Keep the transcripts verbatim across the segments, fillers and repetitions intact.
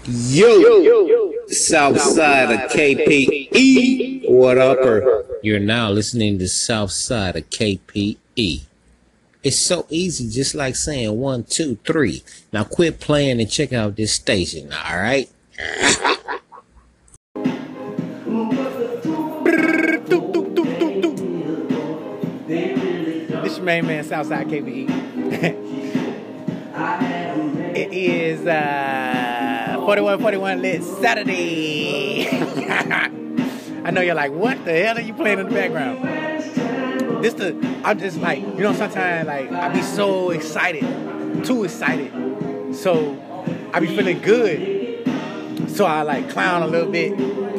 Yo, South Side of K P E. What up? You're now listening to South Side of K P E. It's so easy, just like saying one, two, three. Now quit playing and check out this station, all right? This your main man, Southside K P E. It is uh, forty-one forty-one Lit Saturday. I know you're like, what the hell are you playing in the background? This the I'm just like, you know, sometimes like I be so excited, too excited. So I be feeling good. So I like clown a little bit.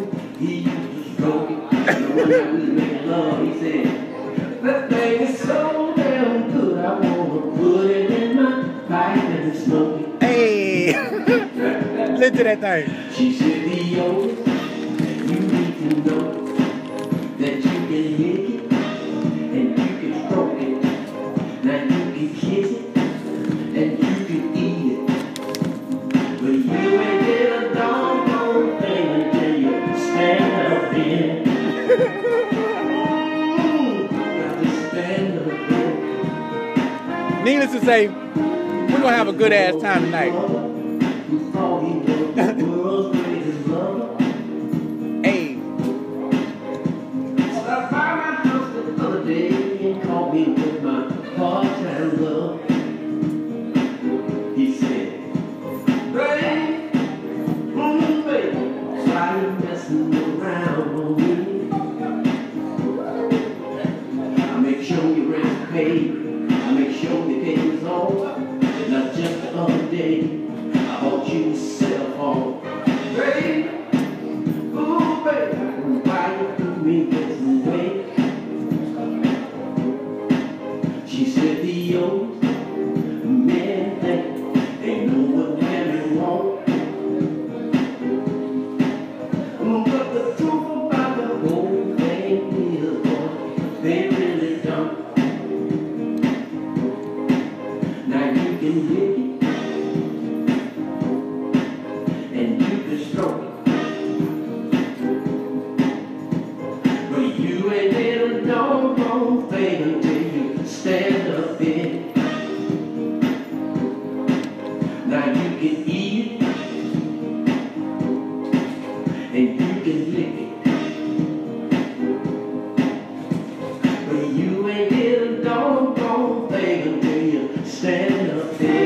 That thing is so damn good, I wanna put it in my pipe and smoke it. Hey, listen to that thing. She said, Leo, you need to know that you can lick it and you can stroke it. Now you can kiss it and you can eat it. But you ain't did a doggone thing until you stand up in it. Needless to say, we're gonna have a good ass time tonight. Hey. Stopped by my house the other day and called me with my part-time love. He said, babe, mm, baby, why you messing around with me? I make sure you rent paid. I make sure the day was over. Not just the other day, I bought you a cell phone. Baby, ooh, baby, why you do me this way? She said the old man thing ain't know what women want. But the truth about the whole thing is, boy, they really don't. Now you can lick it and you can stroke it, but you ain't did a doggone thing until you stand up in it. Now you can eat it and you can lick it, but you ain't did a doggone thing until you stand up in it.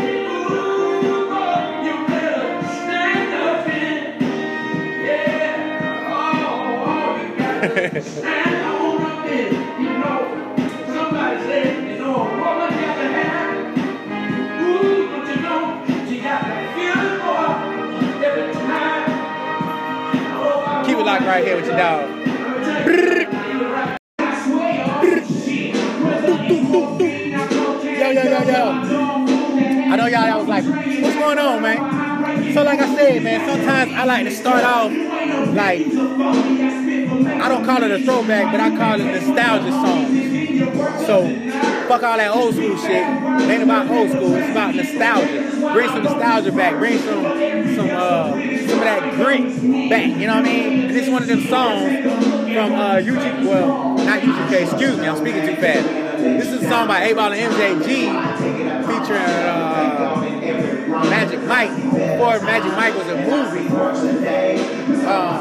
Stand on up in it, you know. Somebody said, you know, a woman got to have it. Ooh, but you know, she got to feel it more every time. Oh, Keep it locked right here with your dog. I swear, Yo, yo, yo, yo. I know y'all, y'all was like, what's going on, man? So like I said, man, sometimes I like to start off like, I don't call it a throwback, but I call it nostalgia songs. So, fuck all that old school shit. It ain't about old school, it's about nostalgia. Bring some nostalgia back, bring some some uh some of that grit back, you know what I mean? And this is one of them songs from uh U G, well, not U G K, excuse me, I'm speaking too fast. This is a song by eight ball and M J G featuring uh Magic Mike. Before Magic Mike was a movie. Uh,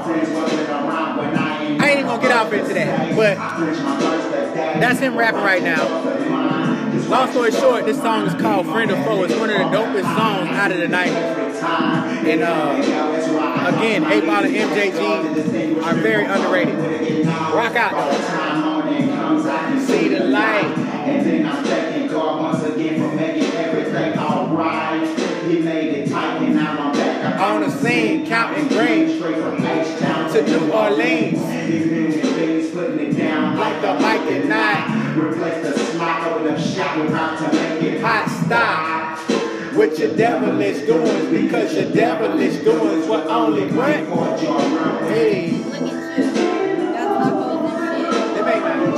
I ain't even gonna get off into that, but that's him rapping right now. Long story short, this song is called Friend or Foe. It's one of the dopest songs out of the nineties. And uh, again, eight ball and M J G are very underrated. Rock out though. See the light. And then I'm checking God once again for making everything alright. He made it tight and now I'm back. On the scene, counting green to New Orleans. Putting it down Like the Mike at night. Replace the smile with a shot without to make it Hot stop. What your devilish doings, because your devilish doings what only what? Hey. Look at you. Got tacos and shit. They make that.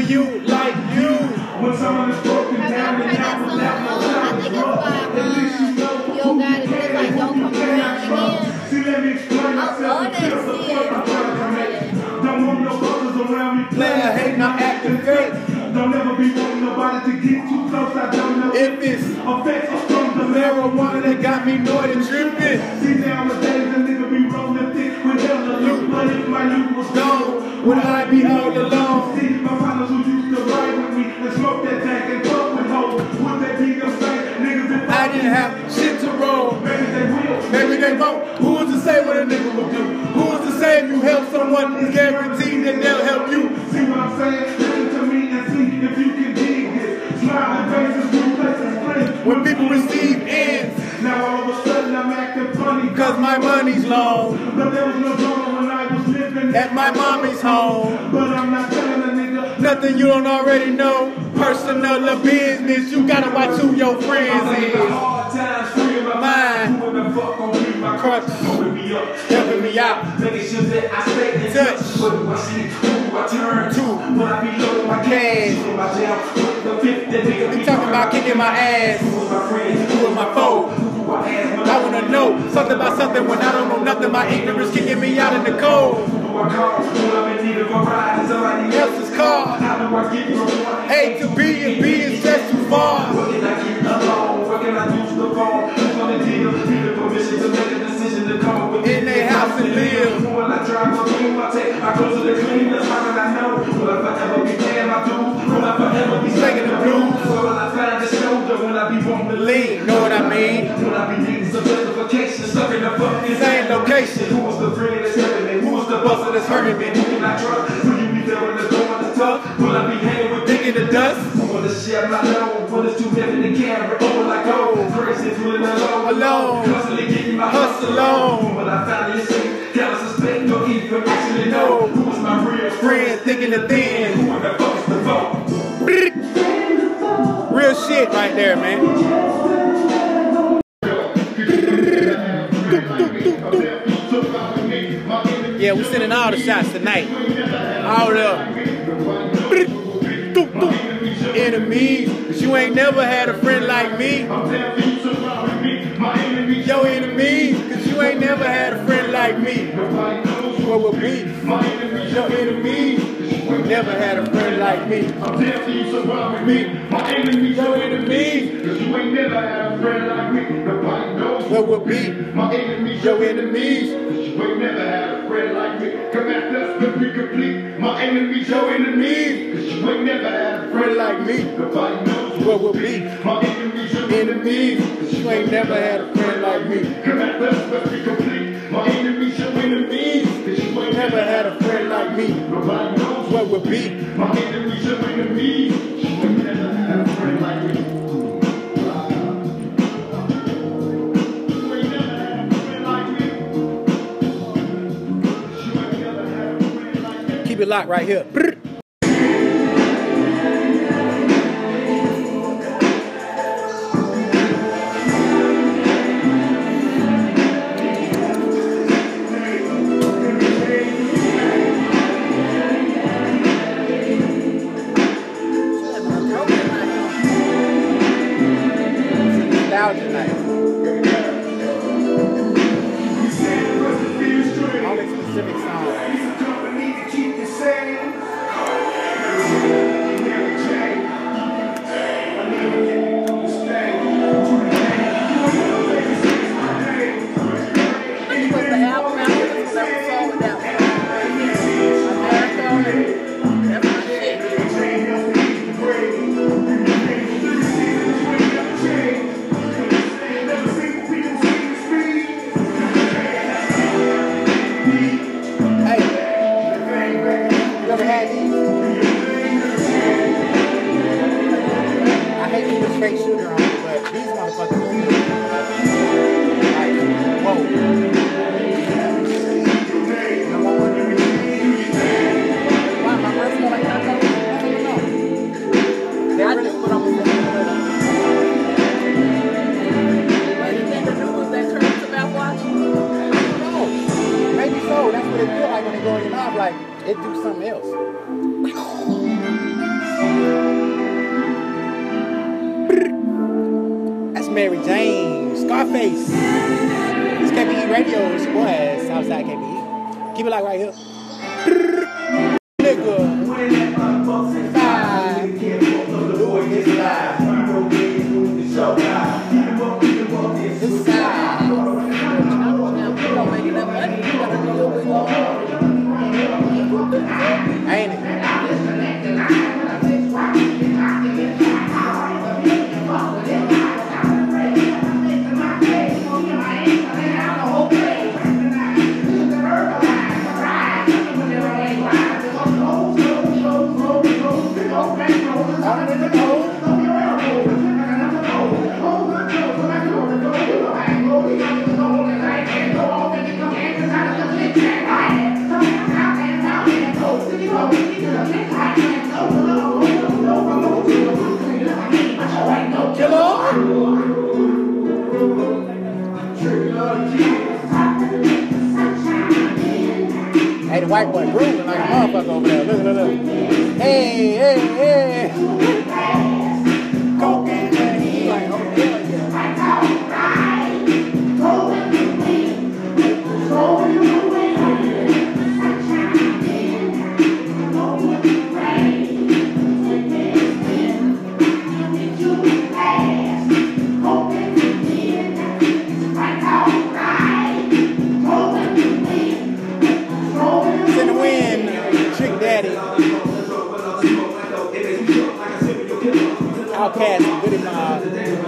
you like you. When someone is broken I down gotta and try down that and down, song. Um, I think it's by um, Yo Gotti, but it's like Don't Come Around Again. see, let me explain I myself. love that shit. Don't want no brothers around me. Player hating, I'm acting fake. Don't ever be wanting nobody to get too close. I don't know If it's effects are from the marijuana that got me northern tripping. See nowadays a nigga be rolling thick with hella loot, but if my youth was Gone, would I be all alone? see my partners who used to ride with me and smoke that tank and fuck with hoes, would they be them same niggas if I didn't have shit to roll. maybe they will? Maybe they won't. Who was to say what a nigga would do? Who was to say if you help someone, it's guaranteed that they'll help you? See what I'm saying? Listen to me and see if you can dig this. Smiling faces, new places, friends. When people receive ends, Now all of a sudden I'm acting funny. cause my money's long. But there was no drama when I was living At my mommy's home. But I'm not telling a nigga. Nothing you don't already know. Personal or business, you gotta watch who your friends is. Hard times, free in my mind. Who the fuck gon' be my Crutch. holding me up, Helping me out. making sure that I stay in Touch. touch. What do I see? Who do I turn to? When I be low, my Cash. in my jam. The fifth, that nigga We talking about kicking my ass. Who was my friend? Who was my foe? Who do I ask when I wanna know something about something when I don't know nothing. My ignorance kicking me out in the cold. Who do I call? When I'm in need of a ride, somebody Else's car. How do I get from one A to B and B is just too far. What can I get alone? What can I use the phone? Who's gonna deal? Need the permission to make a decision to come with In their house and live. When I drive up, who I take, I go to the cleaners. How can I know? Will I forever be paying my dues? Will I forever be Singing the blues. Where will I find the shoulder when I be wanting to lean? Lean, know what I mean? When I be needing some justification, stuck in the fucking Same location. Who was the friend that's hurting me? Who was the buster that's hurting me? Who can I trust? Will you be there when the door is tough? Will I be hanging with Digging the dust. I wanna share my load, but it's too heavy to carry. Oh, like oh, crazy, feeling alone. Alone. Constantly getting my Hustle on. When I finally see, gotta suspect, don't even actually know who's my real friend. Friend thinking the thin. Who in the fuck is the phone? Real shit right there, man. Yeah, we sending all the shots tonight. All the enemies. But you ain't never had a friend like me. Your enemies, cause you ain't never had a friend like me. What would be? Your enemies, you never had a friend like me. Me, your enemies, what would be? Your enemies, My enemies, your enemies, cause you ain't never had a friend like me. Nobody knows What would be? my enemies, your Enemies, cause you ain't never had a friend like me. Come at us, let's be complete. My enemies, your Enemies, cause you ain't never had a friend like me. Nobody knows What would be? my enemies, your enemies. You ain't never had a friend like me. You ain't never had a friend like me. You ain't never had a friend like me. Keep it locked right here. Nostalgia night. All these specific songs. Company to keep you sane. Which was the album out? Which was that song with that one? America. That's my shit. Hey, you ever had these? I hate to put a straight shooter on it, but these motherfuckers are good. Like, whoa. You want one? Wow, my first one, I got those. I don't know. They really put on the What do you think the new ones that Kurt's about watching? No, maybe so. That's what it feel like when it go in your mouth. Like it do something else. Mary Jane, Scarface. It's K P E Radio. It's your boy, Southside K P E. Keep it like right here. Nigga. Five. This side. This side. Ain't it? Hey, the white boy grooving like a motherfucker over there. Look, look, look. Hey, hey, hey. Coke in there. He like, oh, hell yeah. It's in the wind, Trick Daddy. Outcast and Goody Mob.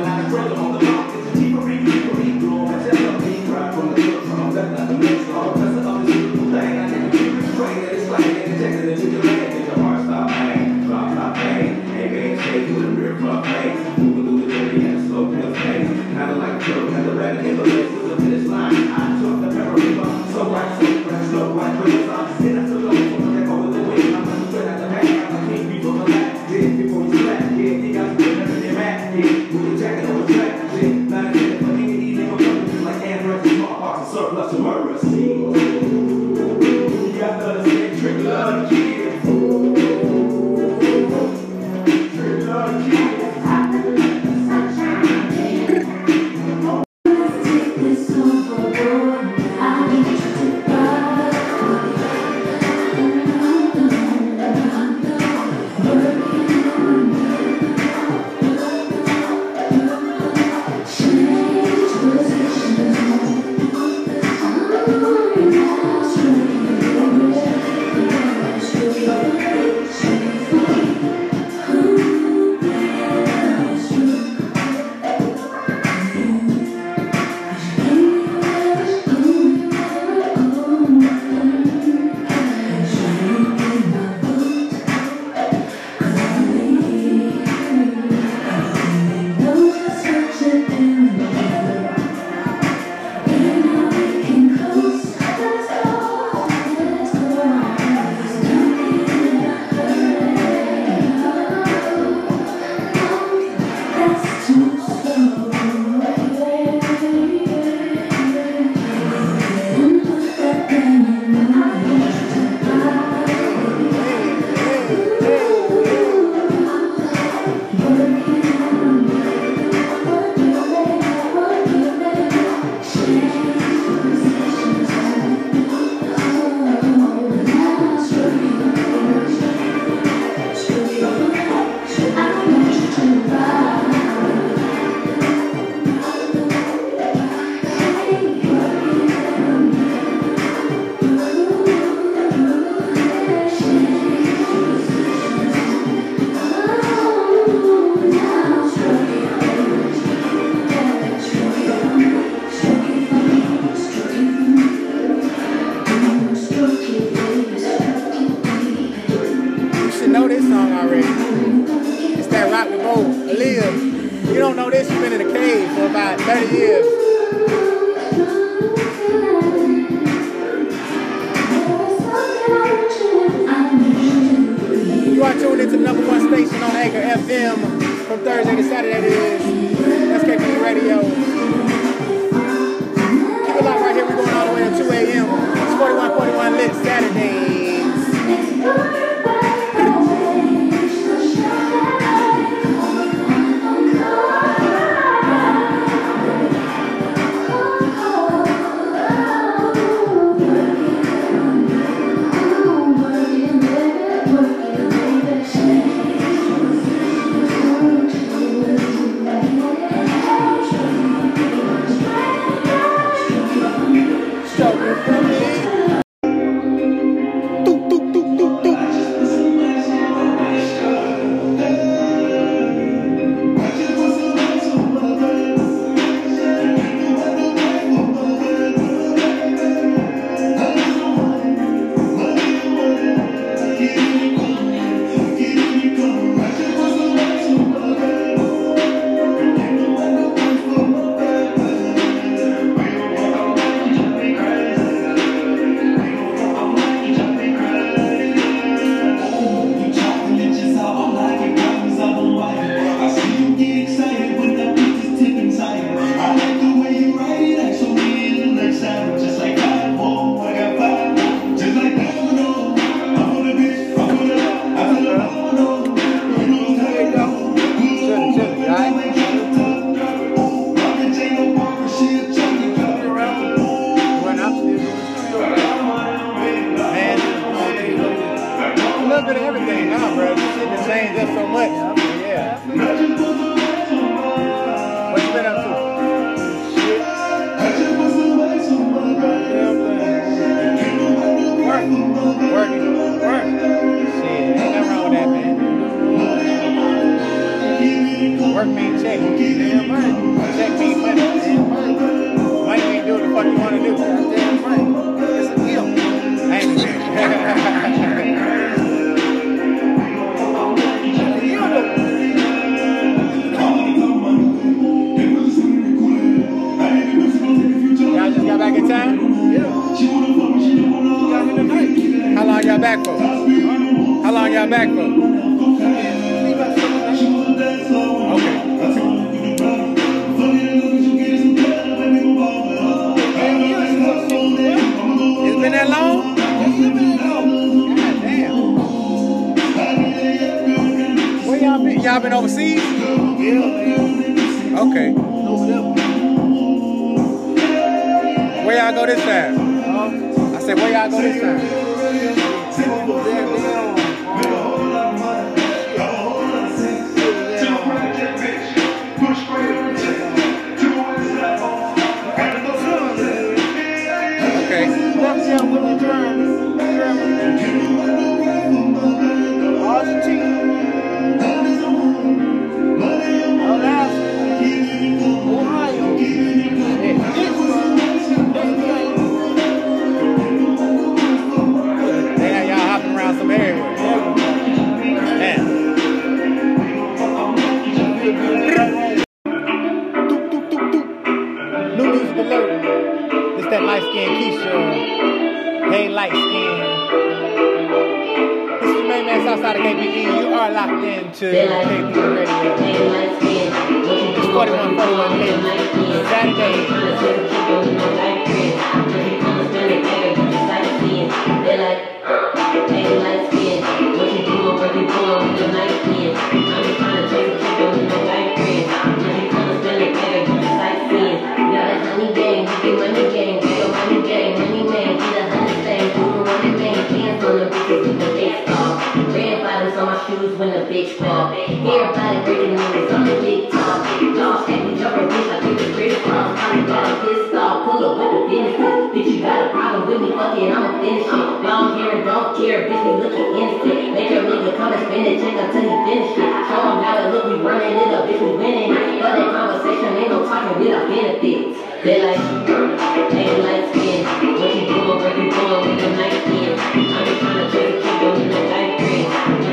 thirty years. You are tuned into the number one station on Anchor F M from Thursday to Saturday. It is S K P Radio. Keep it locked right here. We're going all the way to two A M It's forty-one forty-one lit Saturdays. How long y'all back for? How long y'all back for? Okay. It's been that long? God damn. Where y'all been? Y'all been overseas? Okay. Where y'all go this time? I said, where y'all go this time? Okay. Damn, y'all hopping around some everywhere. Damn. New music alert. It's that light skin Keisha. Hey, light skin. This is your main man Southside of K P E. You are locked into K P E Radio. It's forty-one forty-one Saturday. When the bitch fall, everybody breaking news. I'm the big top, big dog, steady jumper, bitch. I think it's pretty from. I got a pissed off, pull up with the business. Bitch, you got a problem with me, fuck it, I'ma finish it. Long hair and don't care, bitch, we looking innocent. Make your nigga come and spend it, check until he finish it. Show him how it look, we running it up, bitch, we winning it. But that conversation ain't no talking without benefits. They like, ain't like skin. What you doing, where you going with the night skin? I'm just trying to check a chick on the night grid.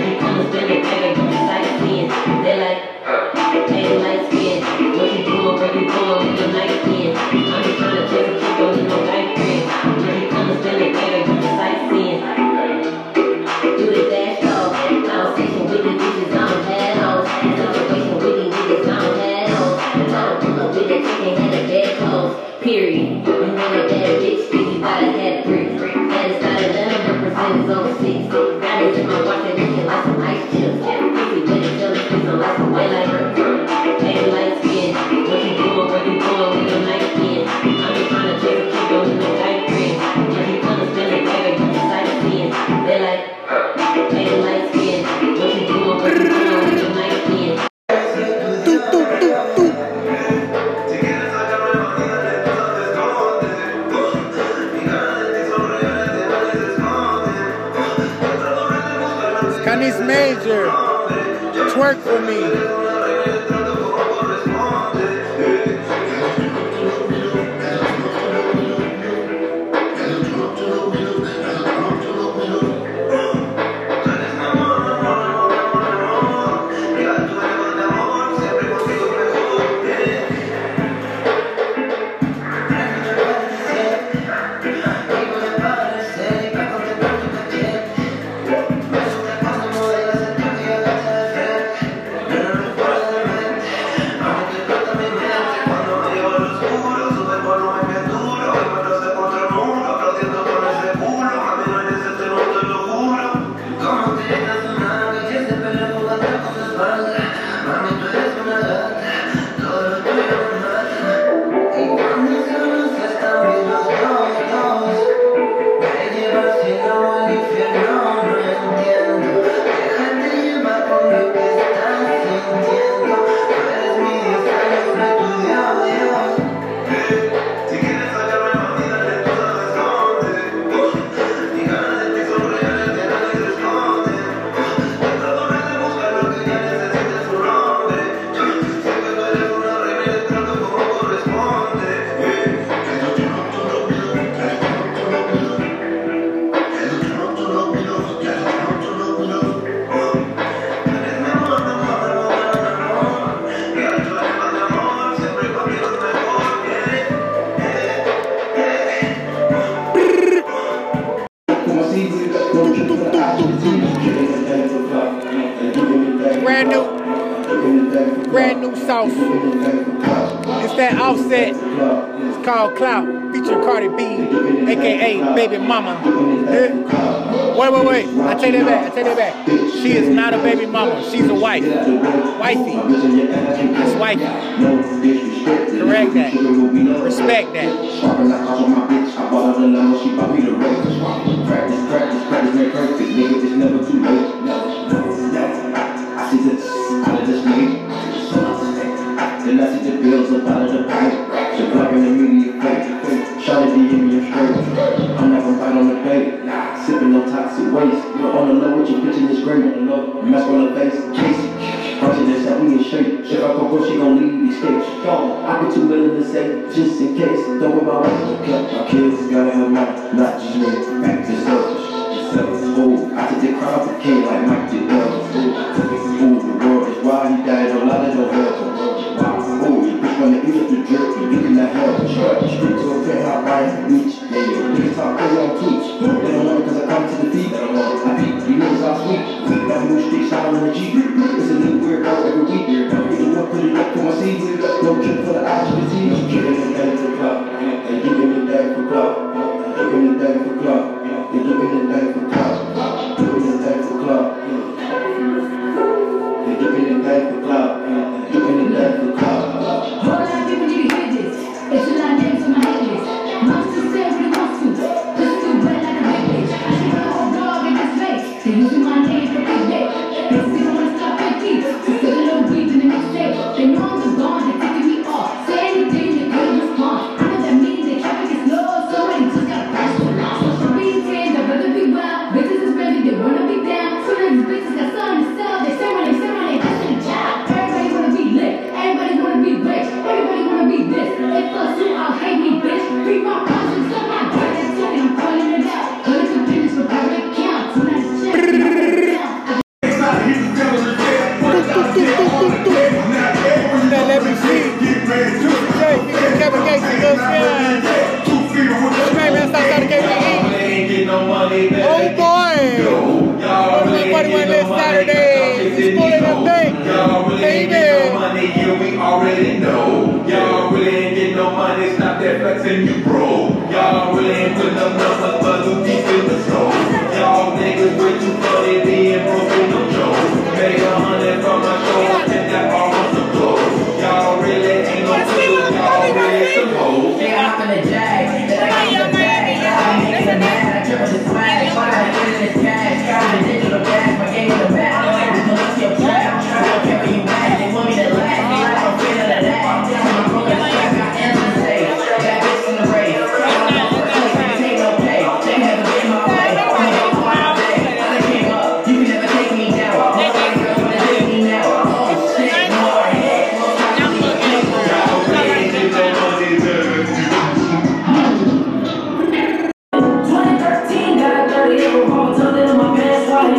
They like, ain't light skin. What you doing, where you going with your night skin? I'm just trying to check a chick on no night grid. When you come to spend it, baby, do the sightseeing. Do the dash off. Conversation with these bitches, I don't have on. Situation with these niggas, I don't have on. Try to pull up with that chicken, had a bad clothes. Period. You want a bad bitch, you gotta have three. That is not eleven, represent is over six. Got it in my watch and looking like some ice chips. Pussy with it, jealous, please don't like some white like her. Ain't light skin. What you doing, where you going with your night skin? I'm just trying to check a chick on no night grid. When you come to spend it, baby, you the sightseeing. They like, ain't light skin. What you doing, where you going with your night skin? Canis Major, twerk for me. new sauce. It's that Offset. It's called Clout, featuring Cardi B, aka Baby Mama. Yeah. Wait, wait, wait. I take that back. I take that back. She is not a baby mama. She's a wife. Wifey. That's wifey. Correct that. Respect that. Practice, practice, practice, make perfect, nigga, it's never too late. I see the out of this late. Then I see the bills up out of the pipe. So blocking the media fake. Shot it, D M me straight. I'm not gonna fight on the bait. Sipping no toxic waste. You're on the low with your bitch in this grave. On the low, mess on the face. Chase it. Bunch of this out, we in shape. If I go, she gon' leave these states. Yo, I be too willing to say, just in case. Don't go my way. My kids gotta help out, not just me. Back to selfish. Ooh, I took the crown for king like Mike did. Ooh, ooh, the world is wild. He died a lot of no help. Ooh, you bitch wanna eat up the jerk, you cannot help. Straight to a friend, hop right in the beach. Yeah, yo, niggas talk crazy on tweets. They don't want it cause I come to the beat. They don't want it. I beat, these niggas all sweet. Got new streets out on the Jeep. It's a new weirdo every week. You know what, put it up for my seeds. No trip for the eyes of the team. Giving the day for club. And giving the day for club. Giving the day for club. You're giving the day for club. Giving the day for club. You're giving the day for club. Giving the day for club. Whole lot of people need to hear this. It's a lot of names on my head list. Most just say what it wants to. This is too bad like a big bitch. I see the whole dog in this face. They using my name for big dick. They still don't wanna stop their teeth. Still a little beef in the mixtape. They know I'm the gone. They taking me off. Say anything, they couldn't respond. I know that means they traffic is slow. Somebody just got a price for now. So for being ten, they'd rather be wild. Bitches is ready, they wanna be down. Some of these bitches got something to sell. They say when they say when they just in a job. Everybody wanna be lit. Everybody wanna be rich. Everybody wanna be this. If us you, I'll hate me, bitch. Free my conscience, suck my dick. That's talking, I'm calling it out. Hundreds of business for private accounts. When I check, I Let me see. Juicy J, Kevin Gates, Lil Sky. Hey, man, stop out of K P E. Oh, boy. forty-one this Saturday. It's full of them things. Baby. We already know. Y'all really ain't getting no money. Stop that flexing, you broke. Y'all really ain't putting up numbers, but who keep in the soul? Y'all niggas way too funny, being broke with no joke. Make a hundred from my show, and that almost a blow. Y'all really ain't no good, y'all really supposed. They hop in the jag, then I get the bag. I ain't even mad, I triple the swag. Fuck, I get in this cash. Got the digital gas, my game in the back. We pull up your trap, I don't care where you at. They want me to laugh, I don't feel none of that. I'm a broken strap, got ends to say. Bad bitch in the race. I don't know for a place, ain't no pay. They never get in my way. I'm gonna go on my day. I came up, you can never take me down. Nobody girls wanna take me now. Oh shit, more head. twenty thirteen, got a thirty year old told it in my pants, why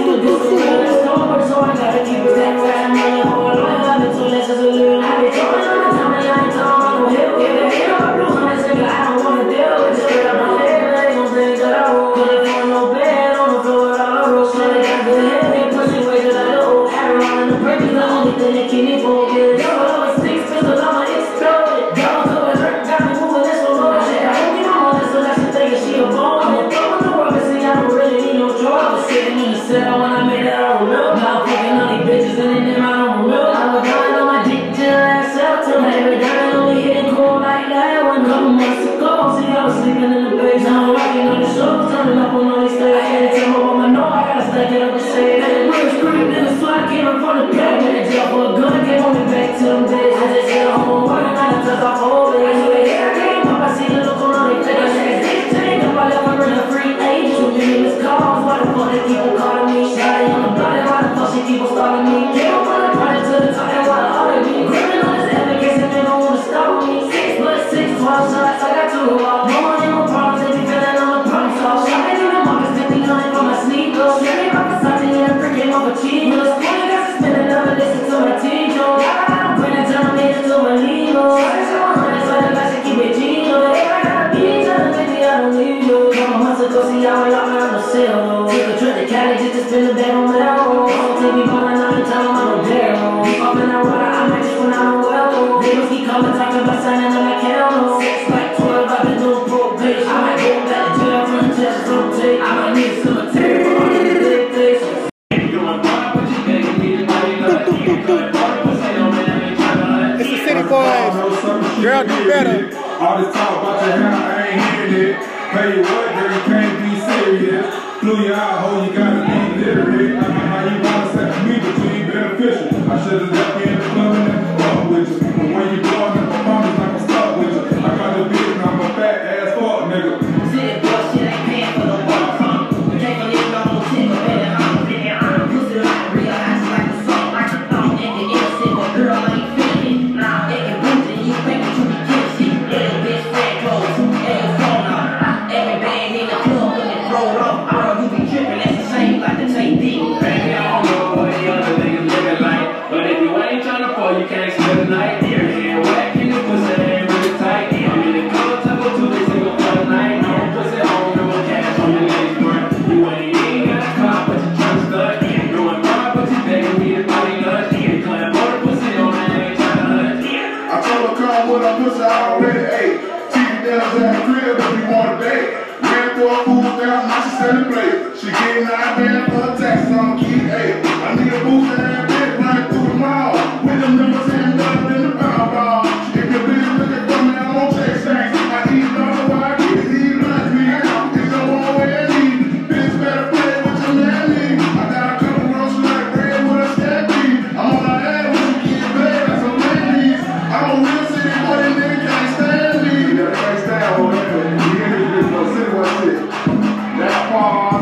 Pay you what, girl, you can't be serious. Flew you out, ho, you gotta be literate. I know how you wanna set me, but you ain't beneficial. I should've left you in the club and then fuck with you. But when you blowing up the promise, like I'm stuck with you. I got the bitch and I'm a fat ass fuck, nigga. City boy, shit ain't paying for the water pump. Take a little on the tip, but better I'm pussy like real ice, like the salt, like the thumb. You think you're innocent, but girl, I ain't feeling it. Nah, they can boost it, you think that you be killing shit. Yeah, your bitch fat clothes, yeah, your phone off. Every band in the club when it roll up. Girl, you be tripping, that's the same, like the same thing. Baby, I don't know what the other niggas living like, but if you ain't tryna fall, you can't spend the night. Your hair whack and your pussy ain't really tight. I'm in the club, type of two, they single for the night. No pussy home, no cash on your legs, front. You ain't even got a car, but you tryna stud. Going far, but you begging me to buy you lunch. You claim more pussy on that, ain't tryna hunt. I told her come with her pussy already ate. T V down at the crib if you want a date. Ran for a food down, now she selling plate. She getting nine bands for a tax on key eight. I need a boost and that bitch right through the mall. With them numbers and dollars in the Powerball. If your bitch looking for me, I'm on check stacks. I eat dollars while I get these lunch me. It's the one way I need. Bitch better play with your man me. I got a couple roasts like bread with a stack beef. I'm on my ass when you get paid like some ladies. I'm a real city boy and nigga can't stand me. Yeah, they can't stand on that. You hear this bitch no city boy shit. That part.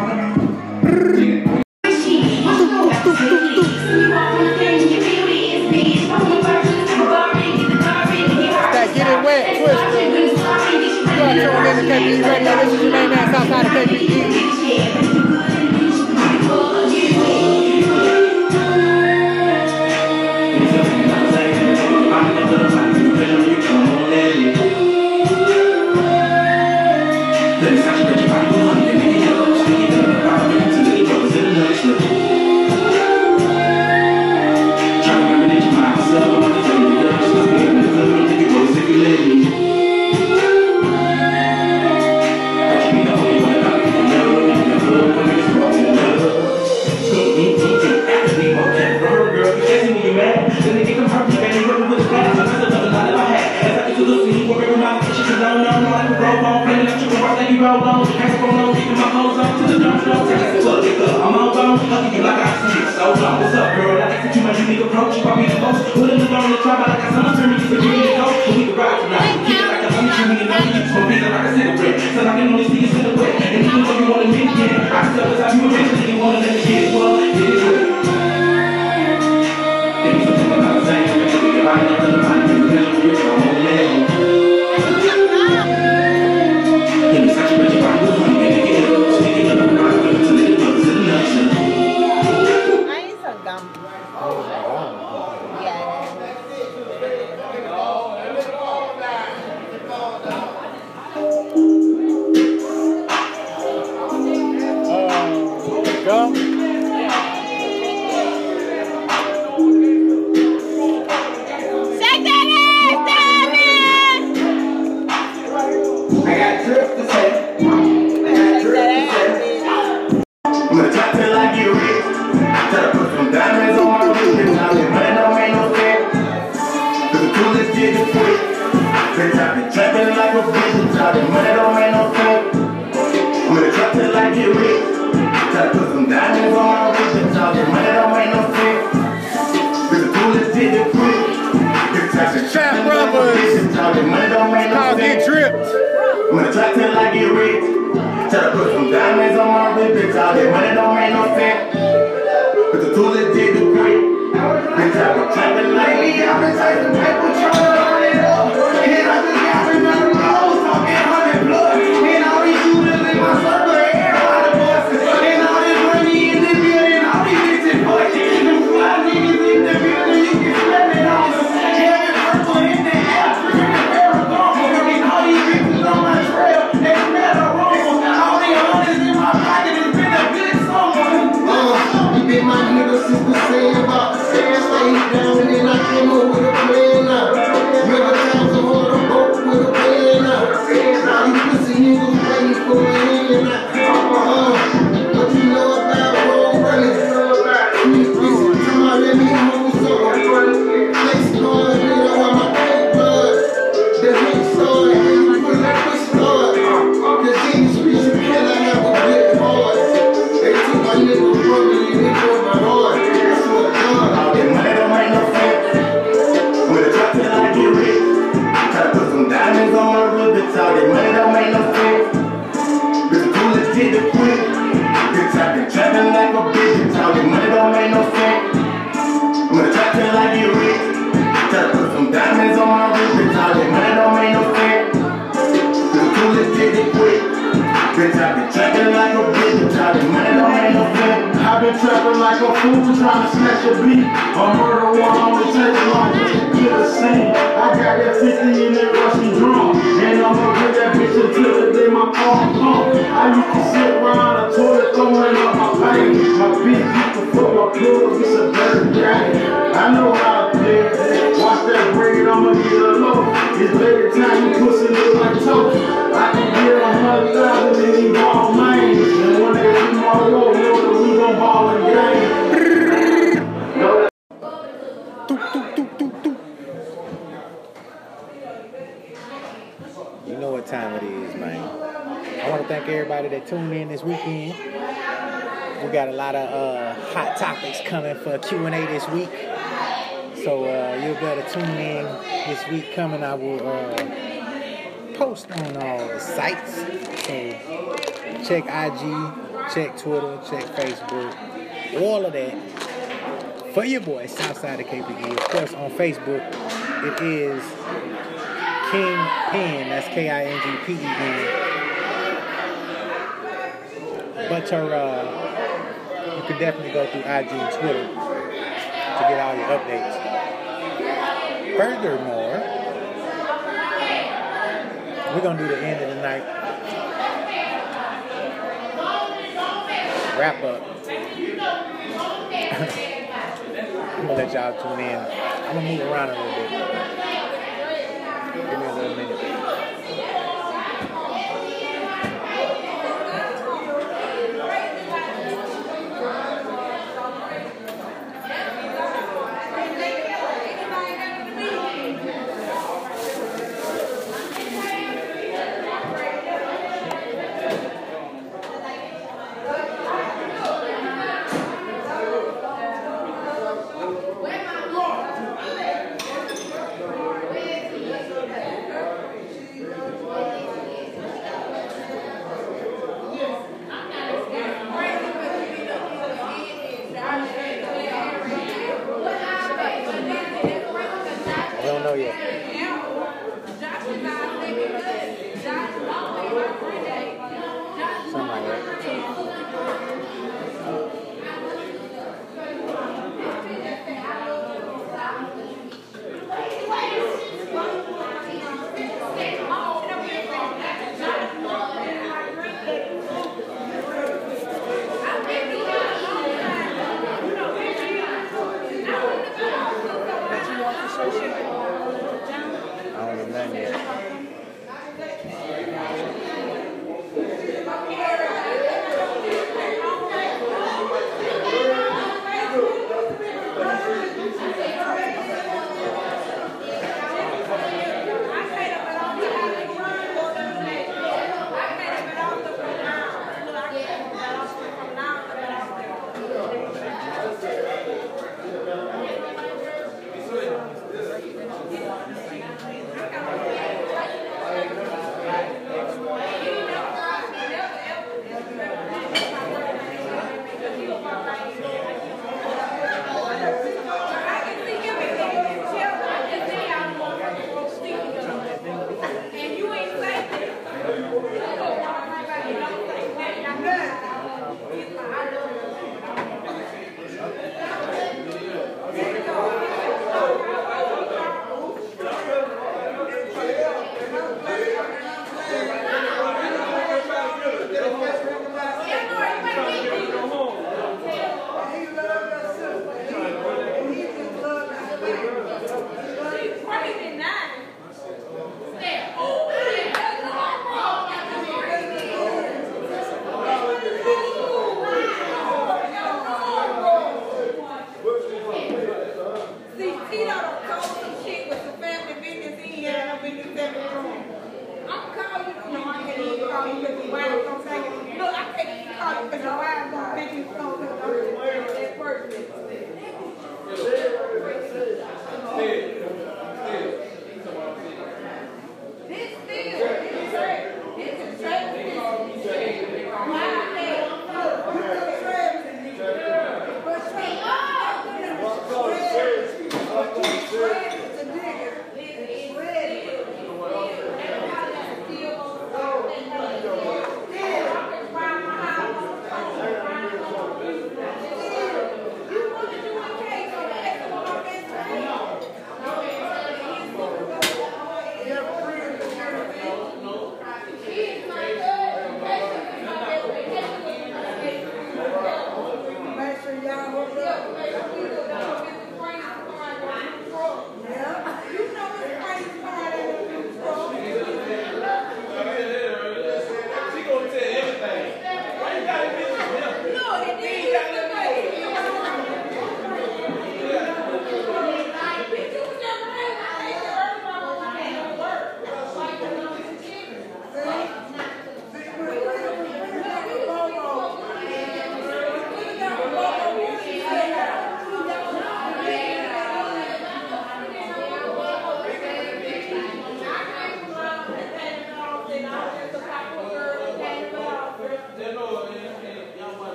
That get it wet, twist. You are tuned in to K P E Radio. This is your main man, Southside of K P E. My nigga super say about the same, stay down and then I came over with a plan now. Bitch, I been trapping like a bitch, I been money don't make no fat. I been trapping like a fool trying to snatch a beat. A murder one only takes long to get a scene. I got that fifty in that rusty drum, and I'ma get that bitch until the day my car pump. I used to sit around a toilet throwing up my pain. My bitch used to fuck my plug, it's a dirty game. I know how to play it. Watch that bread, I'ma get a low. It's baby time, you pussy look like toast. I can get a hundred thousand in these ball mains. And when they see my low, know we gon' ball the game. No. You know what time it is, man. I want to thank everybody that tuned in this weekend. We got a lot of uh, hot topics coming for Q and A this week. So uh, you'll be able to tune in this week coming. I will uh, post on all the sites. So check I G, check Twitter, check Facebook, all of that. For your boy, Southside of K P E. Of course, on Facebook, it is King Pen. That's K I N G P E N. But your, uh, you can definitely go through I G and Twitter to get all your updates. Furthermore, we're going to do the end of the night wrap up. I'm going to let y'all tune in. I'm going to move around a little bit. Give me a little minute.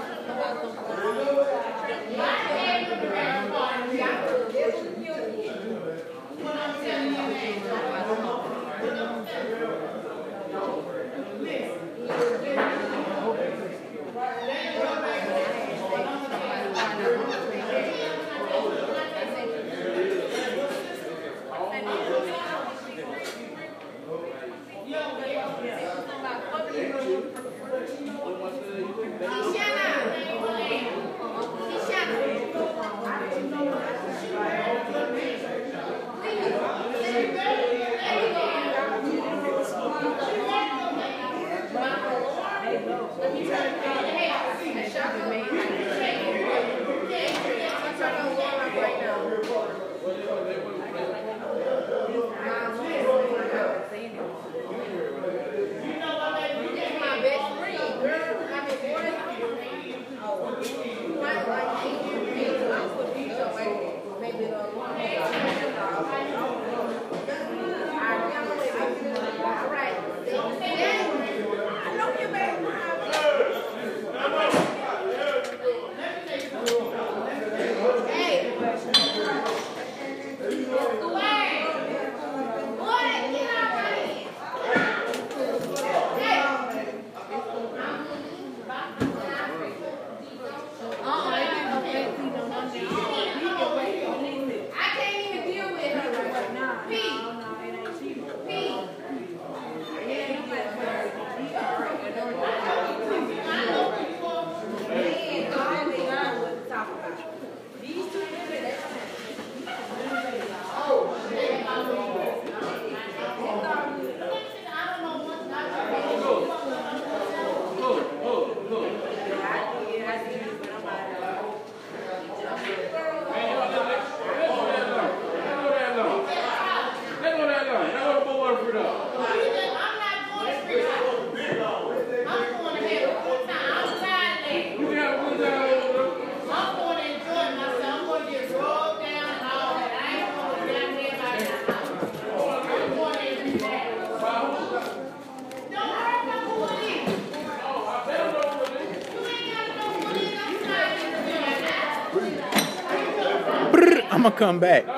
I'm gonna come back.